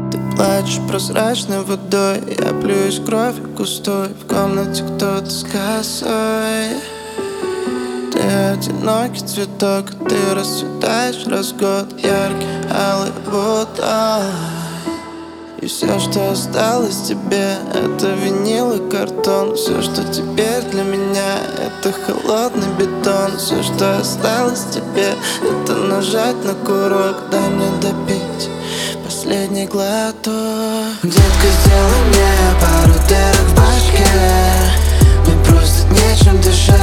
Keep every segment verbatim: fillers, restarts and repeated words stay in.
Ты плачешь прозрачной водой, я плююсь кровью густой. В комнате кто-то с косой. Ты одинокий цветок, ты расцветаешь раз в год. Яркий, алый бутон. И все, что осталось тебе, это винил и картон. Все, что теперь для меня, это холодный бетон. Все, что осталось тебе, это нажать на курок. Дай мне допить последний глоток. Детка, сделай мне пару дырок в башке. Мне просто нечем дышать,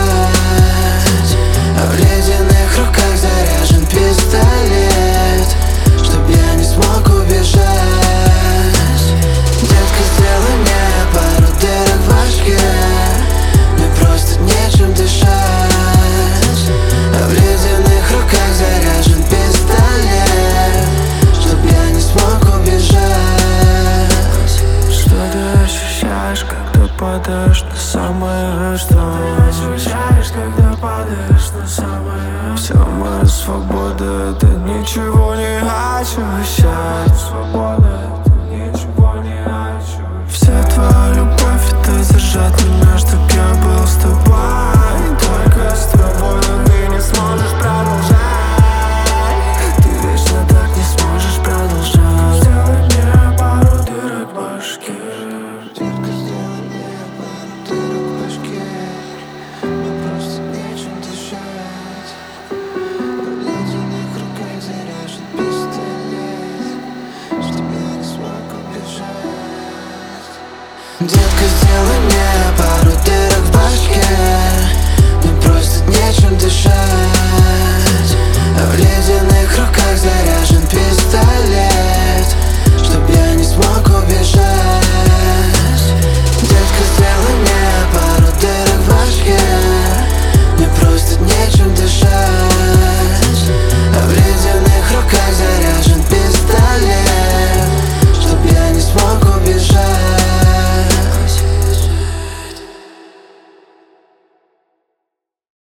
а в ледяных руках заряжен пистолет, чтоб я не смог убежать. Детка, сделай мне пару дырок в башке. Мне просто нечем дышать, а в ледяных руках заряжен пистолет, чтоб я не смог убежать. Что ты ощущаешь, когда падаешь на самое что? Что ты ощущаешь, когда падаешь на самое? Вся моя свобода — это ничего не ощущать. Свобода — это ничего не ощущать. Вся твоя любовь — это зажать меня, чтоб я был с тобой. Только с тобой ты не сможешь продолжать. Ты вечно так не сможешь продолжать. Сделай мне пару дырок в башке. Детка, сделай мне пару дырок в башке. Мне просто нечем дышать, а в ледяных руках заряжен пистолет, чтоб я не смог убежать. Детка, сделай мне пару дырок в башке. Мне просто нечем дышать, а в ледяных руках заряжен